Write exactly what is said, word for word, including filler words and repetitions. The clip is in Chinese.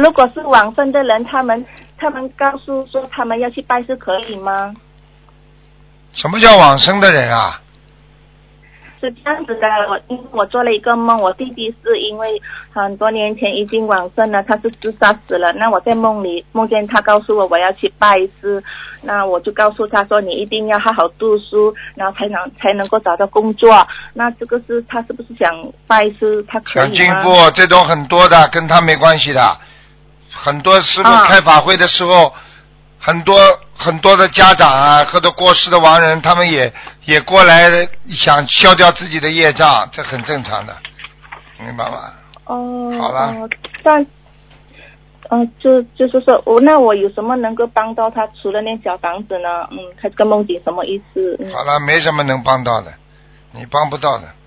如果是往生的人，他们他们告诉说他们要去拜是可以吗？ 什么叫往生的人啊？ 是这样子的，我因为我做了一个梦，我弟弟是因为很多年前已经往生了，他是自杀死了。那我在梦里梦见他告诉我我要去拜师，那我就告诉他说你一定要好好读书，然后才能才能够找到工作。那这个是他是不是想拜师？他可以吗？ 想进步，这种很多的，跟他没关系的。很多师傅开法会的时候，啊、很多很多的家长啊，或者过世的亡人，他们也也过来想消掉自己的业障，这很正常的，明白吗？ 哦， 好了。 哦，但，呃，就就是说，我那我有什么能够帮到他？除了那小房子呢？嗯，他这个梦境什么意思？嗯、 好了，没什么能帮到的，你帮不到的。